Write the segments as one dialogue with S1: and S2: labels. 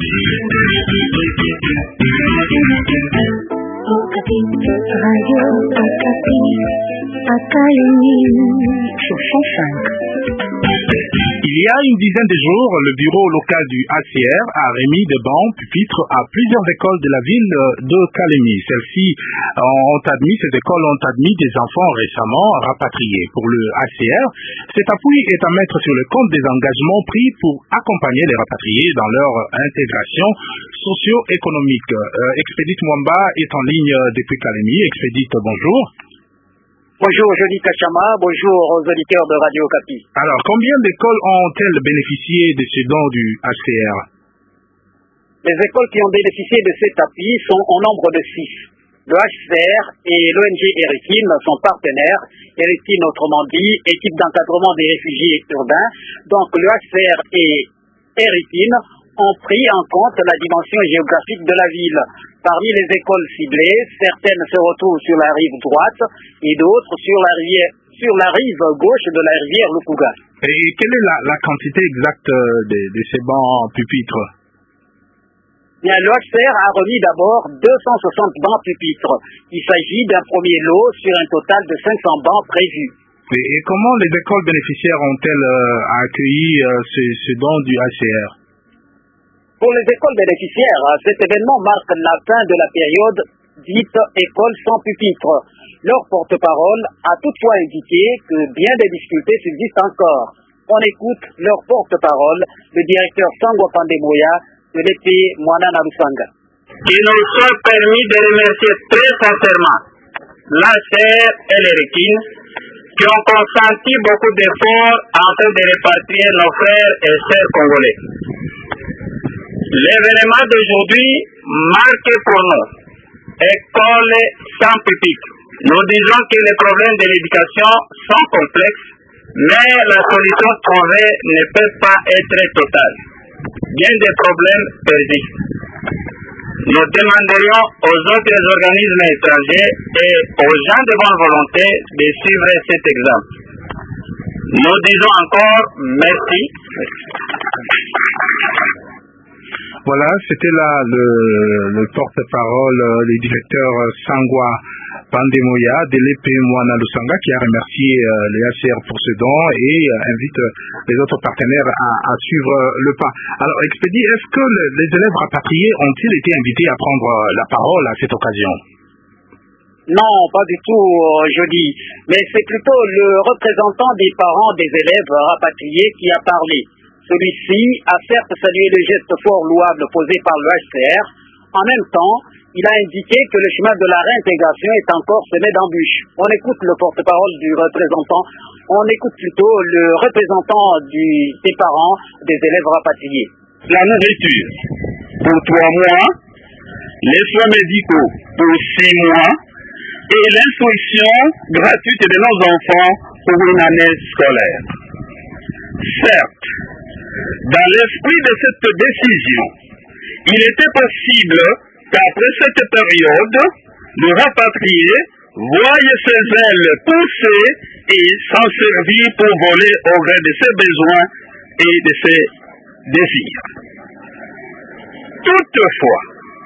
S1: Radio Okapi, Académie sur 105.
S2: Il y a une dizaine de jours, le bureau local du HCR a remis des bancs pupitres à plusieurs écoles de la ville de Calémie. Ces écoles ont admis des enfants récemment rapatriés. Pour le HCR, cet appui est à mettre sur le compte des engagements pris pour accompagner les rapatriés dans leur intégration socio-économique. Expédite Mwamba est en ligne depuis Calémie. Expédite, bonjour.
S3: Bonjour Johnny Kachama, bonjour aux auditeurs de Radio Okapi.
S2: Alors, combien d'écoles ont-elles bénéficié de ce don du HCR?
S3: Les écoles qui ont bénéficié de cet appui sont au nombre de 6. Le HCR et l'ONG Erikin sont partenaires. Erikin, autrement dit, équipe d'encadrement des réfugiés urbains. Donc le HCR et Erikin ont pris en compte la dimension géographique de la ville. Parmi les écoles ciblées, certaines se retrouvent sur la rive droite et d'autres sur la rive gauche de la rivière Lukuga.
S2: Et quelle est la quantité exacte de ces bancs pupitres?
S3: Bien, le HCR a remis d'abord 260 bancs pupitres. Il s'agit d'un premier lot sur un total de 500 bancs prévus.
S2: Et comment les écoles bénéficiaires ont-elles accueilli ce don du HCR?
S3: Pour les écoles bénéficiaires, cet événement marque la fin de la période dite école sans pupitre. Leur porte-parole a toutefois indiqué que bien des difficultés subsistent encore. On écoute leur porte-parole, le directeur Sangwa Pandemoya de l'EP Mwanana Lusanga.
S4: Qui nous soit permis de remercier très sincèrement l'HCR et l'Erikin qui ont consenti beaucoup d'efforts afin de répatrier nos frères et sœurs congolais. L'événement d'aujourd'hui marque pour nous école sans pupitre. Nous disons que les problèmes de l'éducation sont complexes, mais la solution trouvée ne peut pas être totale. Bien des problèmes persistent. Nous demanderions aux autres organismes étrangers et aux gens de bonne volonté de suivre cet exemple. Nous disons encore merci.
S2: Voilà, c'était là le porte-parole, le directeur Sangwa Pandemoya de l'EP Mwana Lusanga qui a remercié les HCR pour ce don et invite les autres partenaires à suivre le pas. Alors, Expédie, est-ce que les élèves rapatriés ont-ils été invités à prendre la parole à cette occasion?
S3: Non, pas du tout, Jody. Mais c'est plutôt le représentant des parents des élèves rapatriés qui a parlé. Celui-ci a certes salué le geste fort louable posé par le HCR. En même temps, il a indiqué que le chemin de la réintégration est encore semé d'embûches. On écoute le porte-parole du représentant, on écoute plutôt le représentant des parents des élèves rapatriés.
S4: La nourriture pour 3 mois, les soins médicaux pour 6 mois et l'instruction gratuite de nos enfants pour une année scolaire. Certes, dans l'esprit de cette décision, il était possible qu'après cette période, le rapatrié voie ses ailes pousser et s'en servir pour voler au gré de ses besoins et de ses désirs. Toutefois,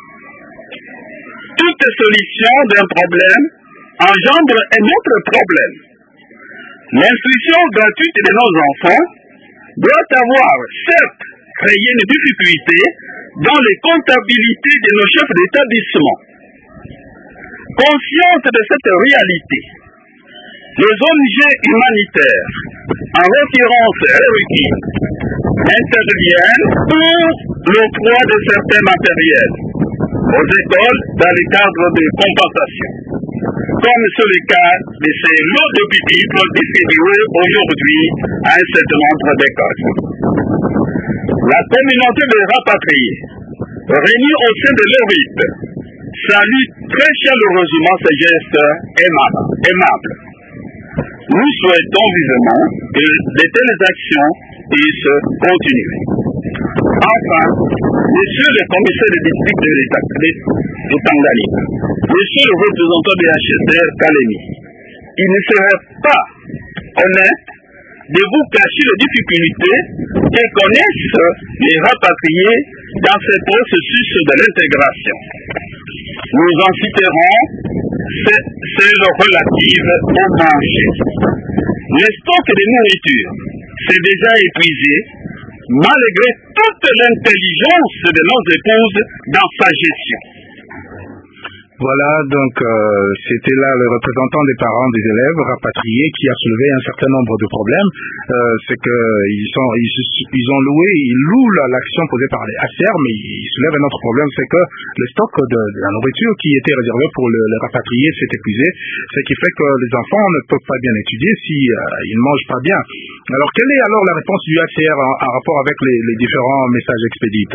S4: toute solution d'un problème engendre un autre problème. L'instruction gratuite de nos enfants doit avoir, certes, créé une difficulté dans les comptabilités de nos chefs d'établissement. Conscientes de cette réalité, les ONG humanitaires, en l'occurrence Erikin, interviennent pour l'octroi de certains matériels aux écoles dans le cadre de compensation, comme c'est le cas de ces lots de pupitres distribués aujourd'hui à un certain nombre d'écoles. La communauté des rapatriés, réunie au sein de l'ORIT, salue très chaleureusement ces gestes aimables. Nous souhaitons vivement que de telles actions puissent continuer. Enfin, monsieur le commissaire de district de Tanganyika, monsieur le représentant de HCR Calémie, il ne serait pas honnête de vous cacher les difficultés que connaissent les rapatriés dans ce processus de l'intégration. Nous en citerons celles relatives au manger. Les stocks de nourriture s'est déjà épuisé malgré toute l'intelligence de nos épouses dans sa gestion.
S2: Voilà, donc c'était là le représentant des parents des élèves rapatriés qui a soulevé un certain nombre de problèmes. C'est que ils louent l'action posée par les HCR, mais ils soulèvent un autre problème, c'est que le stock de la nourriture qui était réservé pour les rapatriés s'est épuisé, ce qui fait que les enfants ne peuvent pas bien étudier si ils ne mangent pas bien. Alors quelle est alors la réponse du HCR en rapport avec les différents messages expédiés?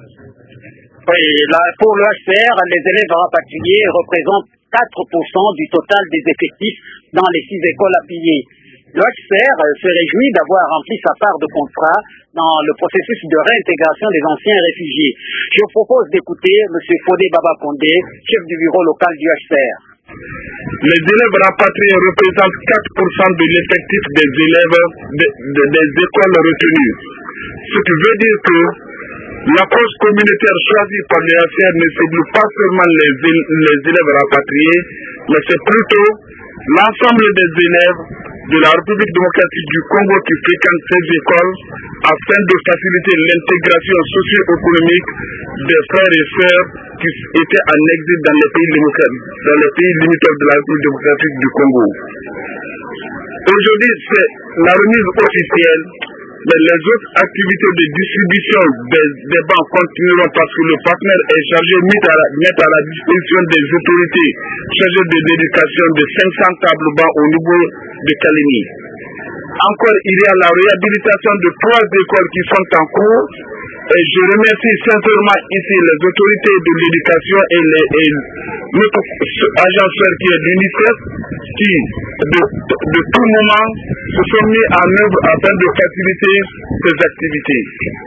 S3: Oui, pour le HCR, les élèves rapatriés représentent 4% du total des effectifs dans les 6 écoles appuyées. Le HCR se réjouit d'avoir rempli sa part de contrat dans le processus de réintégration des anciens réfugiés. Je vous propose d'écouter M. Fodé Baba Condé, chef du bureau local du HCR.
S4: Les élèves rapatriés représentent 4% de l'effectif des élèves des écoles retenues. Ce qui veut dire que l'approche communautaire choisie par les HCR ne cible pas seulement les élèves rapatriés, mais c'est plutôt l'ensemble des élèves de la République démocratique du Congo qui fréquentent ces écoles afin de faciliter l'intégration socio-économique des frères et sœurs qui étaient en exil dans les pays limitrophes de la République démocratique du Congo. Aujourd'hui, c'est la remise officielle. Mais les autres activités de distribution des bancs continueront parce que le partenaire est chargé de mettre à la disposition des autorités chargées de l'éducation de 500 tables bancs au niveau de Kalemi. Encore, il y a la réhabilitation de 3 écoles qui sont en cours. Et je remercie sincèrement ici les autorités de l'éducation et notre agence qui est l'UNICEF qui, de tout moment, se sont mis en œuvre afin de faciliter ces activités.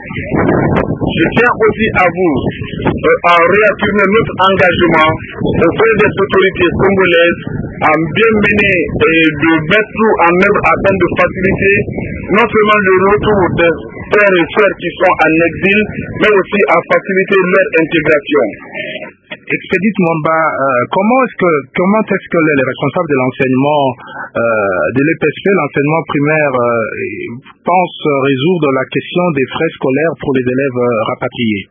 S4: Je tiens aussi à vous à réaffirmer notre engagement auprès des autorités congolaises à bien mener et de mettre tout en œuvre afin de faciliter non seulement le retour des frères et sœurs qui sont en exil, mais aussi à faciliter leur intégration.
S2: Expédite Mwamba, comment est-ce que les responsables de l'enseignement de l'EPSP, l'enseignement primaire, pensent résoudre la question des frais scolaires pour les élèves rapatriés?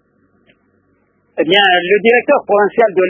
S3: Eh bien, le directeur provincial de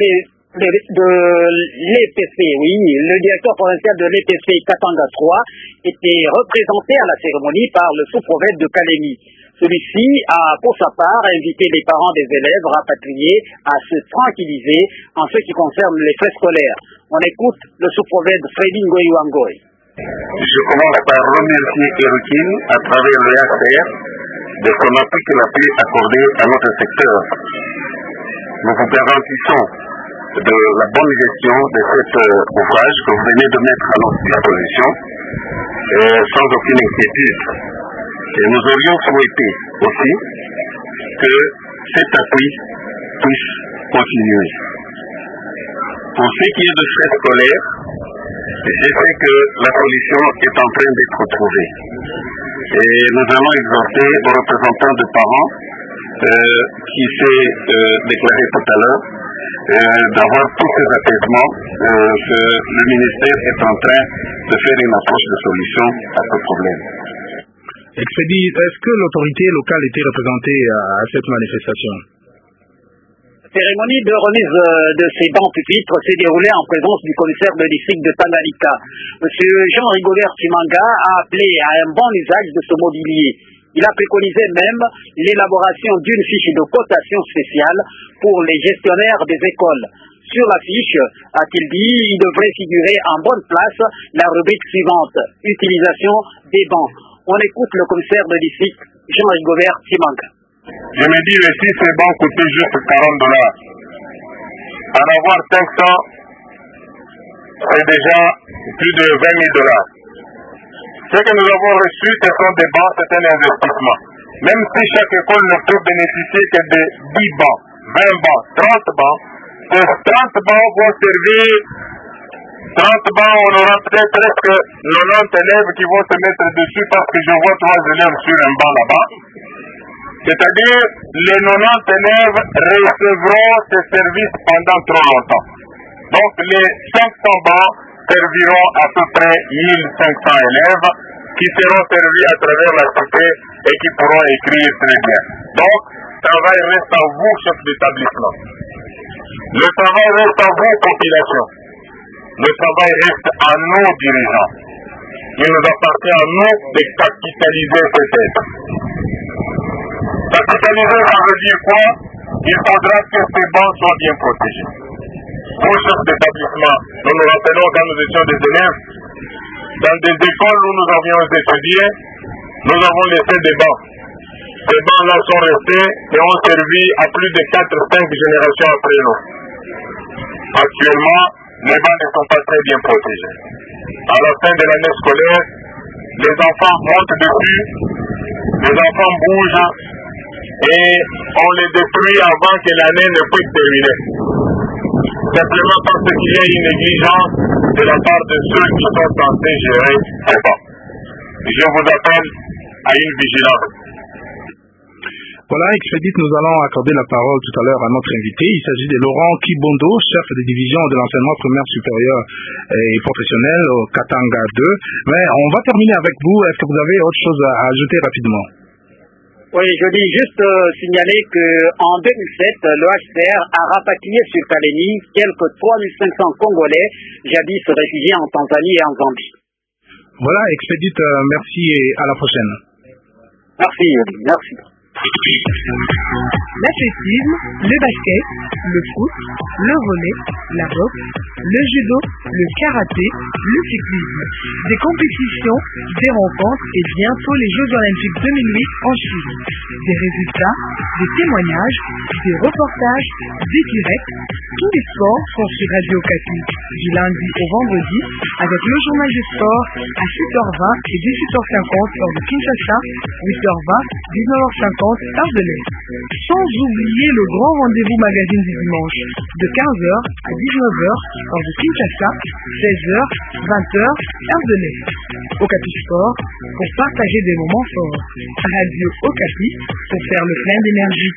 S3: l'EPC, oui, le directeur provincial de l'EPC Katanga 3 était représenté à la cérémonie par le sous-prophète de Kalemi. Celui-ci a, pour sa part, invité les parents des élèves rapatriés à se tranquilliser en ce qui concerne les frais scolaires. On écoute le sous-prophète Freddy Ngoyi.
S4: Je commence par remercier Erikine à travers le HCR de son appui qu'il a pu accorder à notre secteur. Nous vous garantissons de la bonne gestion de cet ouvrage que vous venez de mettre à notre disposition sans aucune inquiétude. Et nous aurions souhaité aussi que cet appui puisse continuer. Pour ce qui est de frais scolaires, je sais que la solution est en train d'être trouvée. Et nous allons exhorter aux représentants de parents qui s'est déclaré tout à l'heure d'avoir tous ces apaisements que le ministère est en train de faire une approche de solution à ce problème.
S2: Expédie, est-ce que l'autorité locale était représentée à cette manifestation?
S3: La cérémonie de remise de ces bancs pupitres s'est déroulée en présence du commissaire de district de Tanganyika. Monsieur Jean-Rigobert Chimanga a appelé à un bon usage de ce mobilier. Il a préconisé même l'élaboration d'une fiche de cotation spéciale pour les gestionnaires des écoles. Sur la fiche, a-t-il dit, il devrait figurer en bonne place la rubrique suivante, utilisation des bancs. On écoute le commissaire de district, Jean-Rigobert Chimanga.
S4: Je me dis que si ces bancs coûtaient juste $40, en avoir 500, c'est déjà plus de $20,000. Ce que nous avons reçu, ce sont des bancs, c'est un investissement. Même si chaque école ne peut bénéficier que de 10 bancs, 20 bancs, 30 bancs, ces 30 bancs vont servir. 30 bancs, on aura peut-être presque 90 élèves qui vont se mettre dessus parce que je vois 3 élèves sur un banc là-bas. C'est-à-dire, les 90 élèves recevront ces services pendant trop longtemps. Donc, les 500 bancs serviront à peu près 1500 élèves qui seront servis à travers la cité et qui pourront écrire très bien. Donc, le travail reste à vous, chef d'établissement. Le travail reste à vous, population. Le travail reste à nos dirigeants. Il nous appartient à nous de capitaliser cette aide. Capitaliser, ça veut dire quoi? Il faudra que ces bancs soient bien protégés. Au chef d'établissement, nous nous rappelons quand nous étions des élèves, dans des écoles où nous avions étudié, nous avons laissé des bancs. Ces bancs-là sont restés et ont servi à plus de 4-5 générations après nous. Actuellement, les bancs ne sont pas très bien protégés. À la fin de l'année scolaire, les enfants montent dessus, les enfants bougent et on les détruit avant que l'année ne puisse terminer. Simplement parce qu'il y a une négligence de la part de ceux qui sont censés gérer ces bancs. Je vous appelle à une vigilance.
S2: Voilà, Expédite, nous allons accorder la parole tout à l'heure à notre invité. Il s'agit de Laurent Kibondo, chef de division de l'enseignement primaire supérieur et professionnel au Katanga 2. Mais on va terminer avec vous. Est-ce que vous avez autre chose à ajouter rapidement?
S3: Oui, je dis juste signaler qu'en 2007, le HCR a rapatrié sur Kalemi quelques 3500 Congolais, jadis réfugiés en Tanzanie et en Zambie.
S2: Voilà, Expédite, merci et à la prochaine.
S3: Merci, merci.
S5: L'athlétisme, le basket, le foot, le volley, la boxe, le judo, le karaté, le cyclisme. Des compétitions, des rencontres et bientôt les Jeux Olympiques 2008 en Chine. Des résultats, des témoignages, des reportages, des directs. Tous les sports sont sur Radio Okapi du lundi au vendredi avec le journal du sport à 6h20 et 18h50 heure de Kinshasa, 8h20, 19h50 heure de l'Est. Sans oublier le grand rendez-vous magazine du dimanche de 15h à 19h heure de Kinshasa, 16h, 20h heure de l'Est. Okapi Sport pour partager des moments forts. Radio Okapi pour faire le plein d'énergie.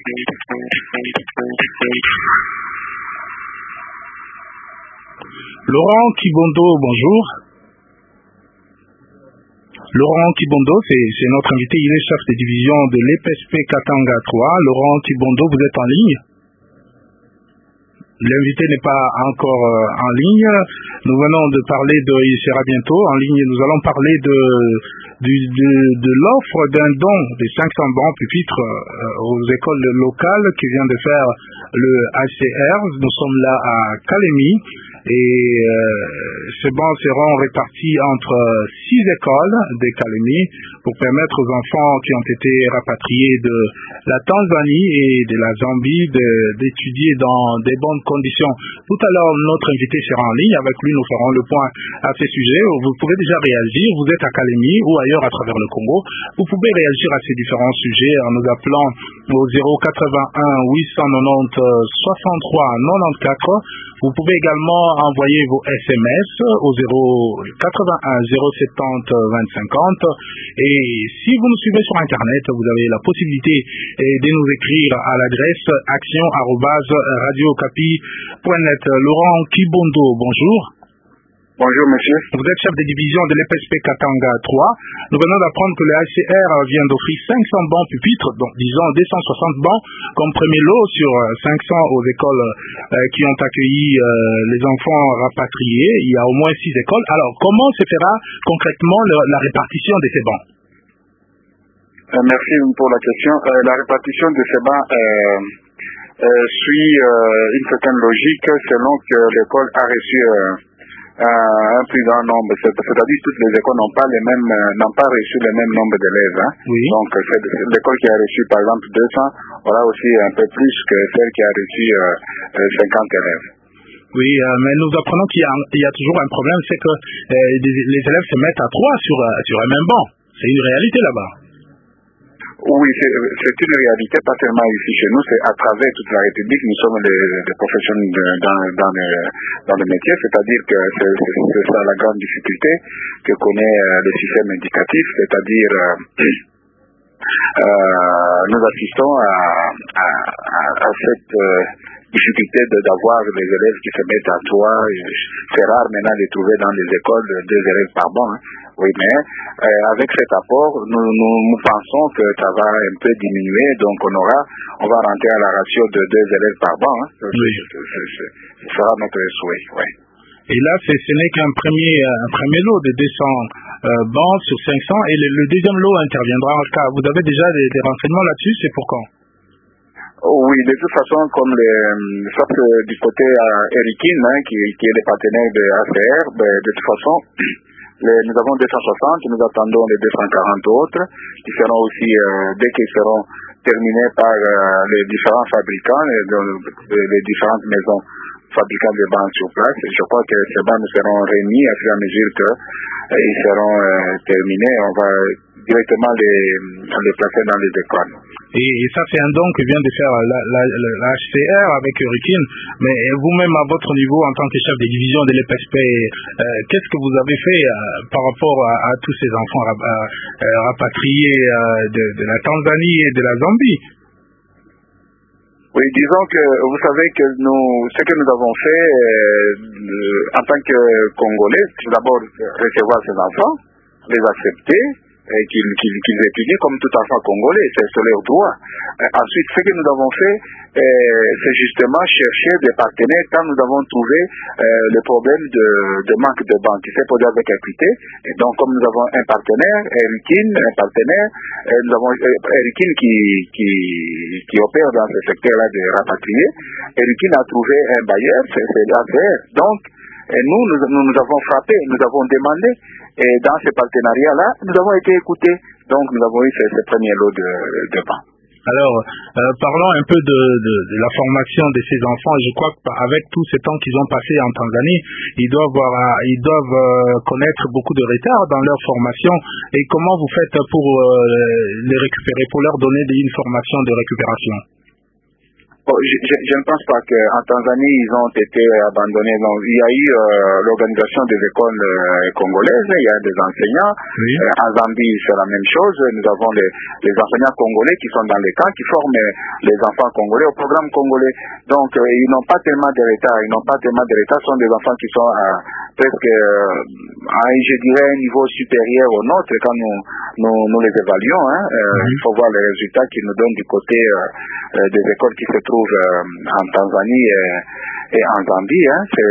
S2: Laurent Kibondo, bonjour. Laurent Kibondo, c'est notre invité, il est chef de division de l'EPSP Katanga 3. Laurent Kibondo, vous êtes en ligne? L'invité n'est pas encore en ligne. Nous venons de parler il sera bientôt en ligne. Nous allons parler de l'offre d'un don de 500 bancs pupitres aux écoles locales qui vient de faire le HCR. Nous sommes là à Kalemi et ces bancs seront répartis entre 6 écoles de Kalemi pour permettre aux enfants qui ont été rapatriés de la Tanzanie et de la Zambie d'étudier dans des bonnes conditions. Tout à l'heure, notre invité sera en ligne. Avec lui, nous ferons le point à ce sujet. Vous pouvez déjà réagir. Vous êtes à Kalemi ou ailleurs à travers le Congo. Vous pouvez réagir à ces différents sujets en nous appelant au 081 890 63 94. Vous pouvez également envoyer vos SMS au 081 070 2050. Et si vous nous suivez sur Internet, vous avez la possibilité de nous écrire à l'adresse action@radiocapi.net. Laurent Kibondo, bonjour.
S4: Bonjour monsieur.
S2: Vous êtes chef de division de l'EPSP Katanga 3. Nous venons d'apprendre que le HCR vient d'offrir 500 bancs pupitres, donc disons 260 bancs comme premier lot sur 500 aux écoles qui ont accueilli les enfants rapatriés. Il y a au moins 6 écoles. Alors comment se fera concrètement la répartition de ces bancs?
S4: Merci pour la question. La répartition de ces bancs suit une certaine logique selon que l'école a reçu un plus grand nombre. C'est-à-dire toutes les écoles n'ont pas reçu le même nombre d'élèves. Hein. Oui. Donc l'école qui a reçu par exemple 200 aura aussi un peu plus que celle qui a reçu 50 élèves.
S2: Oui, mais nous apprenons qu'il y a toujours un problème, c'est que les élèves se mettent à 3 sur un même banc. C'est une réalité là-bas.
S4: Oui, c'est une réalité, pas seulement ici chez nous, c'est à travers toute la République. Nous sommes des professionnels dans le métier, c'est-à-dire que c'est ça la grande difficulté que connaît le système éducatif, c'est-à-dire nous assistons à cette difficulté d'avoir des élèves qui se mettent à toi. C'est rare maintenant de trouver dans les écoles 2 élèves par banc. Oui, mais avec cet apport, nous pensons que ça va un peu diminuer, donc on va rentrer à la ratio de 2 élèves par banc.
S2: Oui.
S4: Ce sera notre souhait. Oui.
S2: Et là, ce n'est qu'un premier lot de 200 bancs sur 500, et le deuxième lot interviendra en cas. Vous avez déjà des renseignements là-dessus, c'est pour quand?
S4: Oui, de toute façon, comme sauf du côté Erikin, qui est le partenaire de ACR, de toute façon, nous avons 260, nous attendons les 240 autres, qui seront aussi, dès qu'ils seront terminés par les différents fabricants, les différentes maisons fabricants de bancs sur place. Je crois que ces bancs nous seront remis à fur et à mesure qu'ils seront terminés. On va directement les placer dans les écoles.
S2: Et ça, c'est un don que vient de faire la HCR avec Erikin. Mais vous-même, à votre niveau, en tant que chef de division de l'EPSP, qu'est-ce que vous avez fait par rapport à tous ces enfants rapatriés de la Tanzanie et de la Zambie?
S4: Oui, disons que vous savez que ce que nous avons fait en tant que Congolais, c'est d'abord recevoir ces enfants, les accepter, et qu'ils étudient comme tout enfant congolais, c'est leur droit. Ensuite, ce que nous avons fait, c'est justement chercher des partenaires quand nous avons trouvé le problème de manque de banques qui s'est posé avec équité. Et donc, comme nous avons un partenaire, Erikin, nous avons Erikin qui opère dans ce secteur-là de rapatriés. Erikin a trouvé un bailleur, c'est l'ACR. Donc, et nous avons frappé, nous avons demandé, et dans ce partenariat-là, nous avons été écoutés. Donc, nous avons eu ce premier lot de bancs.
S2: Alors, parlons un peu de la formation de ces enfants. Je crois qu'avec tout ce temps qu'ils ont passé en Tanzanie, ils doivent connaître beaucoup de retard dans leur formation. Et comment vous faites pour les récupérer, pour leur donner une formation de récupération?
S4: Bon, je ne pense pas qu'en Tanzanie, ils ont été abandonnés. Donc, il y a eu l'organisation des écoles congolaises, il y a des enseignants. Oui. En Zambie, c'est la même chose. Nous avons les enseignants congolais qui sont dans les camps, qui forment les enfants congolais au programme congolais. Donc, ils n'ont pas tellement de retard. Ce sont des enfants qui sont presque, je dirais, un niveau supérieur au nôtre quand nous les évaluons. Il faut voir les résultats qu'ils nous donnent du côté des écoles qui se trouvent en Tanzanie et en Zambie.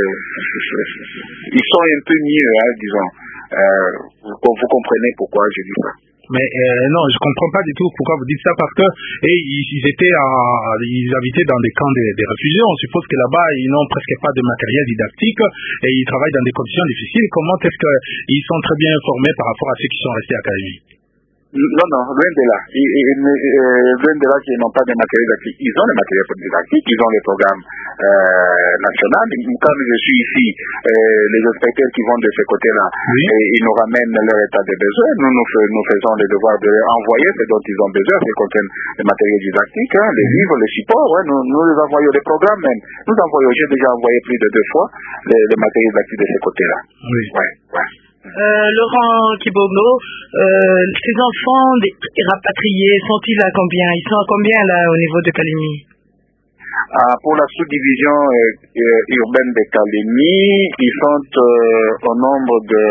S4: Ils sont un peu mieux, disons. Vous comprenez pourquoi je dis ça.
S2: Mais non, je comprends pas du tout pourquoi vous dites ça, parce que ils habitaient dans des camps des réfugiés. On suppose que là-bas, ils n'ont presque pas de matériel didactique et ils travaillent dans des conditions difficiles. Comment est-ce qu'ils sont très bien informés par rapport à ceux qui sont restés à Kalemi?
S4: Non, loin de là. Loin de là qu'ils n'ont pas de matériel didactique. Ils ont le matériel didactique, ils ont les programmes nationaux. Quand je suis ici, les inspecteurs qui vont de ce côté-là, oui, ils nous ramènent leur état de besoin. Nous faisons le devoir de leur envoyer ce dont ils ont besoin, ce qui contient le matériel didactique, les livres, les supports. Nous les envoyons, les programmes même. J'ai déjà envoyé plus de 2 fois le matériel didactique de ce côté-là. Oui. Ouais.
S5: Laurent Kibogno, ces enfants rapatriés, sont-ils à combien? Ils sont à combien là au niveau de Kalemi?
S4: Pour la sous-division urbaine de Kalemi, ils sont au nombre de...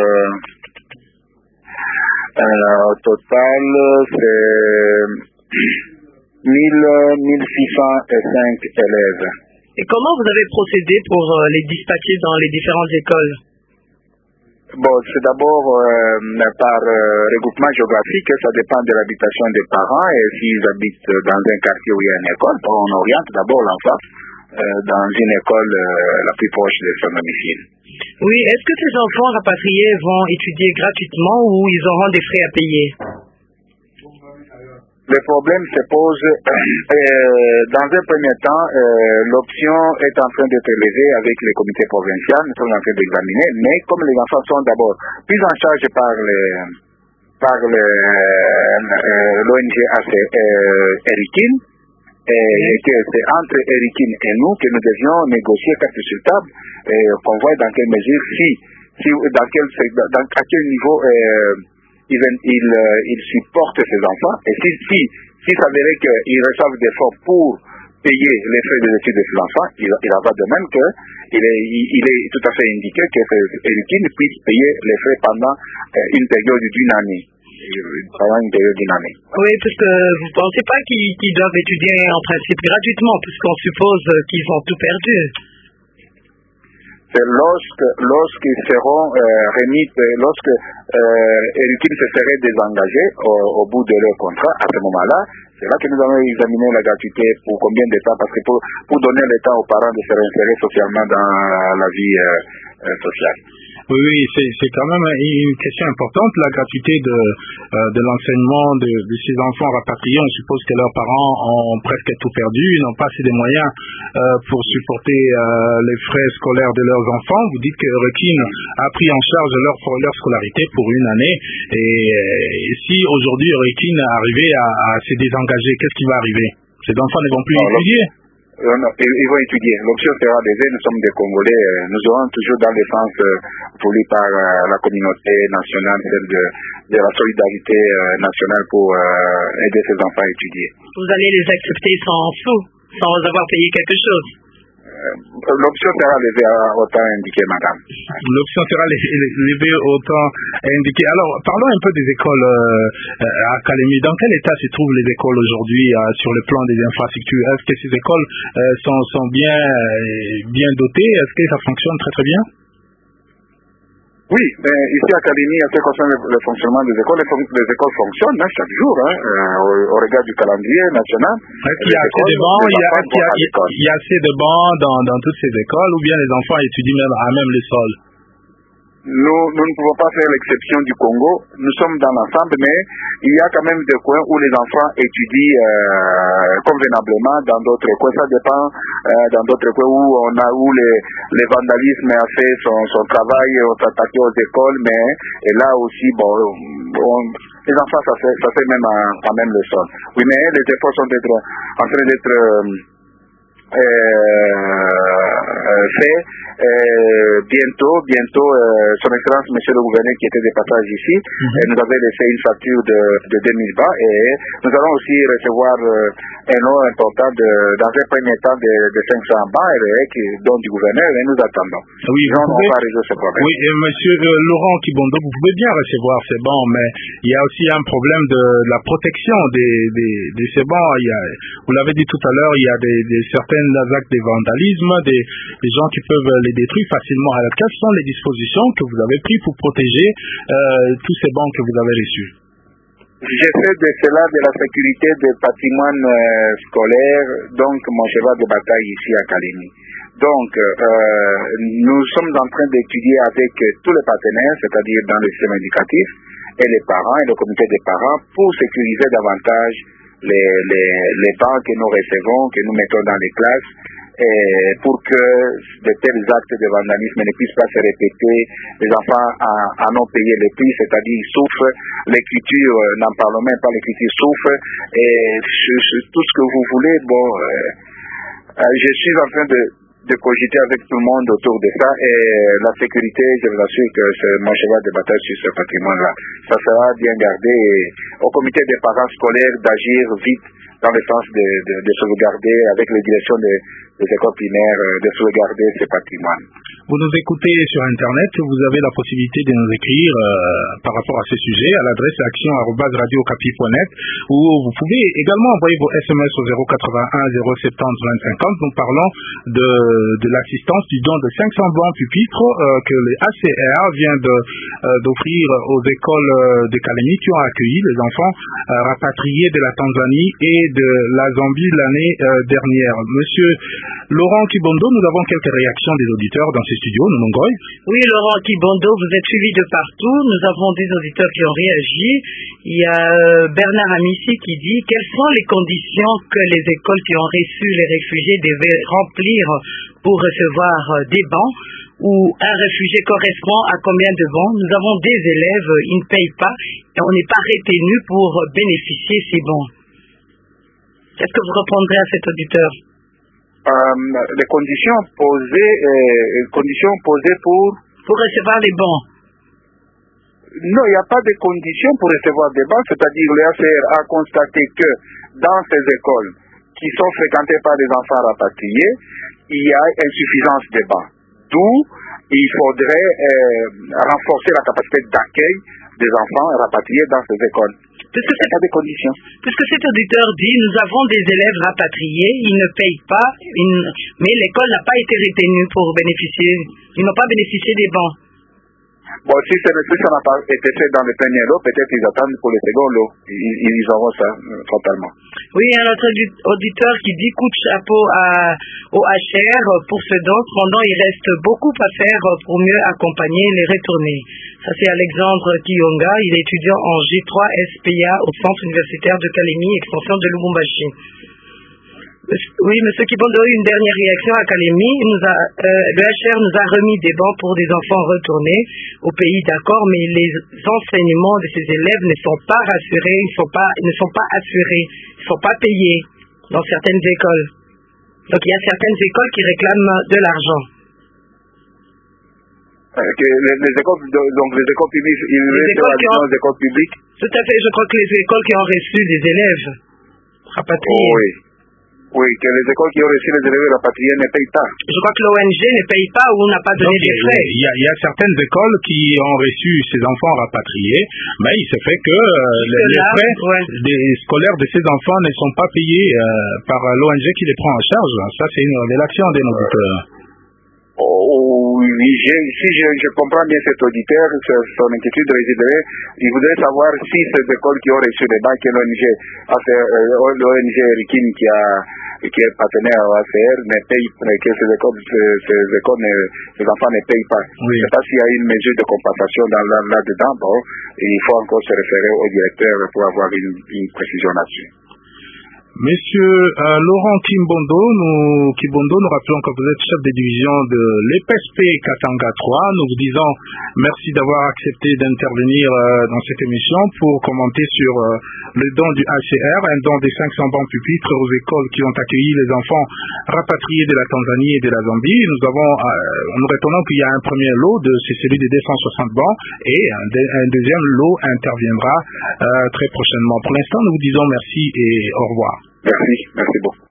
S4: au total, c'est 1605 élèves.
S5: Et comment vous avez procédé pour les dispatcher dans les différentes écoles?
S4: Bon, c'est d'abord par regroupement géographique, ça dépend de l'habitation des parents, et s'ils habitent dans un quartier où il y a une école, on oriente d'abord l'enfant dans une école la plus proche de son domicile.
S5: Oui, est-ce que ces enfants rapatriés vont étudier gratuitement ou ils auront des frais à payer?
S4: Le problème se pose, dans un premier temps, l'option est en train d'être levée avec les comités provinciaux, nous sommes en train d'examiner, mais comme les enfants sont d'abord pris en charge par l'ONG Erikin, et que c'est entre Erikin et nous que nous devions négocier carte sur table, qu'on voit dans quelle mesure, à quel niveau
S6: ils supportent ces enfants. Et si s'avérait qu'ils reçoivent des fonds pour payer les frais des études de ces enfants, il en va de même qu'il est tout à fait indiqué que ces héritiers puissent payer les frais pendant une période d'une année.
S5: Oui, parce que vous ne pensez pas qu'ils doivent étudier en principe gratuitement, puisqu'on suppose qu'ils ont tout perdu.
S6: C'est lorsqu'ils seront remis, lorsque Erikin se serait désengagé au bout de leur contrat, à ce moment-là, c'est là que nous allons examiner la gratuité pour combien de temps, parce que pour donner le temps aux parents de se réinsérer socialement dans la vie sociale.
S2: Oui, c'est quand même une question importante, la gratuité de l'enseignement de ces enfants rapatriés. On suppose que leurs parents ont presque tout perdu, n'ont pas assez de moyens pour supporter les frais scolaires de leurs enfants. Vous dites que Rekin a pris en charge leur scolarité pour une année. Et si aujourd'hui Rekin est arrivé à se désengager, qu'est-ce qui va arriver? Ces enfants ne vont plus étudier?
S6: Non, ils vont étudier. L'option sera d'aider. Nous sommes des Congolais. Nous aurons toujours dans le sens voulu par la communauté nationale, celle de la solidarité nationale pour aider ces enfants à étudier.
S5: Vous allez les accepter sans sous, sans avoir payé quelque chose?
S6: L'option sera levée au temps indiqué, madame.
S2: L'option sera levée au temps indiqué. Alors, parlons un peu des écoles à Kalemi. Dans quel état se trouvent les écoles aujourd'hui sur le plan des infrastructures? Est-ce que ces écoles sont bien dotées? Est-ce que ça fonctionne très très bien?
S6: Oui, mais ici à Kalemi, en ce qui concerne le fonctionnement des écoles, les écoles fonctionnent chaque jour, au regard du calendrier national.
S2: Est-ce qu'il y a assez de bancs? Il y a assez de bancs dans toutes ces écoles, ou bien les enfants étudient même le sol?
S6: Nous ne pouvons pas faire l'exception du Congo. Nous sommes dans l'ensemble, mais il y a quand même des coins où les enfants étudient convenablement, dans d'autres coins. Ça dépend dans d'autres coins où le vandalisme a fait son travail, on s'attaqué aux écoles, mais et là aussi, les enfants, ça fait même quand même le sol. Oui, mais les efforts sont en train d'être faits. Bientôt, son excellence, monsieur le gouverneur qui était de passage ici, nous avait laissé une facture de 2000 bas et nous allons aussi recevoir un lot important dans un premier temps de 500 bas dont du gouverneur et nous attendons.
S2: Oui,
S6: on va résoudre ce problème.
S2: Oui, et monsieur Laurent Kibondo, vous pouvez bien recevoir ces bancs, mais il y a aussi un problème de la protection de ces bancs. Vous l'avez dit tout à l'heure, il y a certains actes de vandalisme, des gens qui peuvent les détruire facilement. Alors, quelles sont les dispositions que vous avez prises pour protéger tous ces bancs que vous avez reçus?
S6: J'ai fait de cela de la sécurité des patrimoines scolaires, donc mon cheval de bataille ici à Kalemi. Donc, nous sommes en train d'étudier avec tous les partenaires, c'est-à-dire dans le système éducatif, et les parents et le comité des parents, pour sécuriser davantage les bancs que nous recevons, que nous mettons dans les classes, et pour que de tels actes de vandalisme ne puissent pas se répéter. Les enfants en ont payé le prix, c'est-à-dire ils souffrent. L'écriture, n'en parlons même pas, l'écriture souffre. Et tout ce que vous voulez, je suis en train de cogiter avec tout le monde autour de ça. Et la sécurité, je vous assure que c'est mon cheval de bataille sur ce patrimoine-là. Ça sera bien gardé. Et au comité des parents scolaires d'agir vite dans le sens de sauvegarder avec les directions des écoles primaires, de sauvegarder ce patrimoine.
S2: Vous nous écoutez sur Internet, vous avez la possibilité de nous écrire par rapport à ce sujet à l'adresse action@radiocapi.net où vous pouvez également envoyer vos SMS au 081 070 2050. Nous parlons de l'assistance du don de 500 bancs pupitres que les ACR vient d'offrir aux écoles de Kalemi qui ont accueilli les enfants rapatriés de la Tanzanie et de la Zambie l'année dernière. Monsieur Laurent Kibondo, nous avons quelques réactions des auditeurs dans ces studios, Nomongoy.
S5: Oui, Laurent Kibondo, vous êtes suivi de partout. Nous avons des auditeurs qui ont réagi. Il y a Bernard Amissi qui dit « Quelles sont les conditions que les écoles qui ont reçu les réfugiés devaient remplir pour recevoir des bancs où un réfugié correspond à combien de bancs? Nous avons des élèves, ils ne payent pas et on n'est pas retenu pour bénéficier de ces bancs. » Qu'est-ce que vous répondrez à cet auditeur?
S6: Les conditions posées pour
S5: recevoir les bons.
S6: Non, il n'y a pas de conditions pour recevoir des bancs, c'est-à-dire le HCR a constaté que dans ces écoles qui sont fréquentées par des enfants rapatriés, il y a insuffisance de bancs. D'où il faudrait renforcer la capacité d'accueil des enfants rapatriés dans ces écoles.
S7: Puisque
S6: pas des conditions.
S7: Puisque cet auditeur dit, nous avons des élèves rapatriés, ils ne payent pas, mais l'école n'a pas été retenue pour bénéficier, ils n'ont pas bénéficié des bancs.
S6: Bon, si ça n'a pas été fait dans le premier lot, peut-être ils attendent pour le second lot. Ils auront ça, totalement.
S7: Oui, il y a notre auditeur qui dit coup de chapeau au HR pour ce don. Cependant, il reste beaucoup à faire pour mieux accompagner les retournés. Ça, c'est Alexandre Kiyonga. Il est étudiant en G3 SPA au Centre universitaire de Kalemi, extension de Lubumbashi. Oui, M. Kibondo, une dernière réaction à Kalemi. Le HR nous a remis des bancs pour des enfants retournés au pays, d'accord, mais les enseignements de ces élèves ne sont pas rassurés, ne sont pas assurés, ne sont pas payés dans certaines écoles. Donc il y a certaines écoles qui réclament de l'argent.
S6: Les écoles publiques, les écoles publiques.
S7: Tout à fait, je crois que les écoles qui ont reçu des élèves rapatriés.
S6: Oh, oui. Oui, que les écoles qui ont reçu les élèves rapatriés ne payent pas.
S7: Je crois que l'ONG ne paye pas ou n'a pas donné des frais.
S2: Il y a certaines écoles qui ont reçu ces enfants rapatriés, mais il se fait que les frais des scolaires de ces enfants ne sont pas payés par l'ONG qui les prend en charge. Ça, c'est une révélation de nos auditeurs.
S6: Oui, si je comprends bien cet auditeur, son inquiétude résiderait, il voudrait savoir si ces écoles qui ont reçu les banques, l'ONG Rikin qui est partenaire au ACR, ne paye, que ces enfants ne payent pas.
S2: Oui.
S6: Je ne sais pas s'il y a une mesure de compensation là-dedans. Bon, il faut encore se référer au directeur pour avoir une précision là-dessus.
S2: Monsieur Laurent Kimbondo, nous rappelons que vous êtes chef de division de l'EPSP Katanga 3. Nous vous disons merci d'avoir accepté d'intervenir dans cette émission pour commenter sur le don du HCR, un don des 500 bancs pupitres aux écoles qui ont accueilli les enfants rapatriés de la Tanzanie et de la Zambie. Nous retenons qu'il y a un premier lot, c'est celui des 260 bancs, et un deuxième lot interviendra très prochainement. Pour l'instant, nous vous disons merci et au revoir.
S6: Merci beaucoup.